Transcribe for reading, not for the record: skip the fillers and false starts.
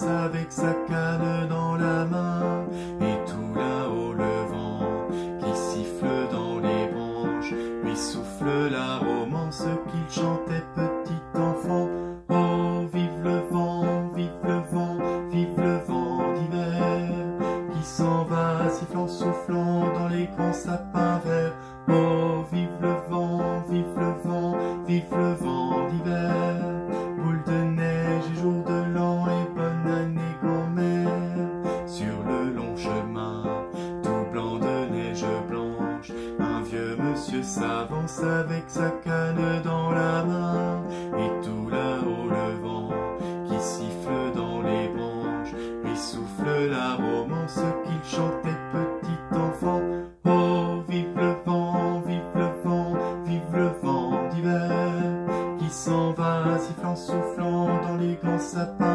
s'avance avec sa canne dans la main. Et tout là-haut le vent qui siffle dans les branches lui souffle la romance qu'il chantait petit enfant. Oh, vive le vent, vive le vent, vive le vent d'hiver qui s'en va sifflant, soufflant dans les grands sapins verts. Oh, vive le vent, vive le vent, vive le vent d'hiver. Boule de neige et jour de l'an et bonne année grand-mère. Sur le long chemin, tout blanc de neige blanche, un vieux monsieur s'avance avec sa canne dans la main. Et tout là-haut le vent qui siffle dans les branches lui souffle la romance qu'il chantait petit enfant. Oh, vive le vent, vive le vent, vive le vent d'hiver qui s'en va sifflant, soufflant dans les grands sapins.